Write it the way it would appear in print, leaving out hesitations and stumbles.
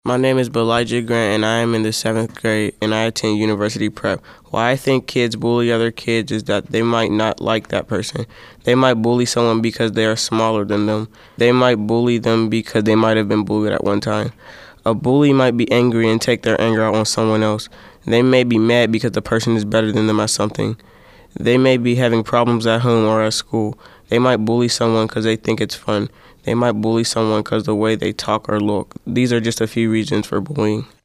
My name is Belijah Grant, and I am in the 7th grade, and I attend University Prep. Why I think kids bully other kids is that they might not like that person. They might bully someone because they are smaller than them. They might bully them because they might have been bullied at one time. A bully might be angry and take their anger out on someone else. They may be mad because the person is better than them at something. They may be having problems at home or at school. They might bully someone because they think it's fun. They might bully someone because the way they talk or look. These are just a few reasons for bullying.